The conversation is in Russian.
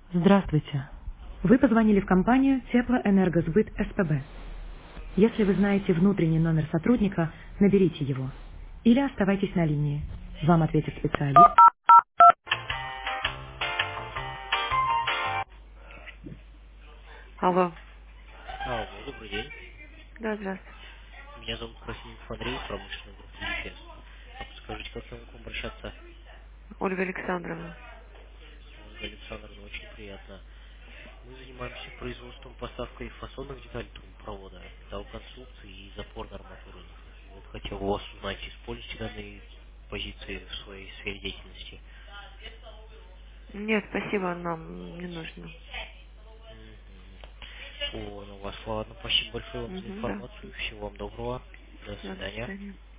Здравствуйте. Вы позвонили в компанию Теплоэнергосбыт СПБ. Если вы знаете внутренний номер сотрудника, наберите его. Или оставайтесь на линии. Вам ответит специалист. Алло. Алло, добрый день. Да, здравствуйте. Меня зовут Красильников Андрей, промышленная группа ЕФС. Скажите, как я могу обращаться? Ольга Александровна. Ольга Александровна, очень приятно. Мы занимаемся производством, поставкой фасонных деталей трубопровода, металлоконструкции и запорной арматуры. Вот хотел у вас узнать, используете данные позиции в своей сфере деятельности. Нет, спасибо, нам не нужно. Понял вас. Ладно, спасибо большое вам за Угу, да. информацию. Всего вам доброго. До До свидания. свидания.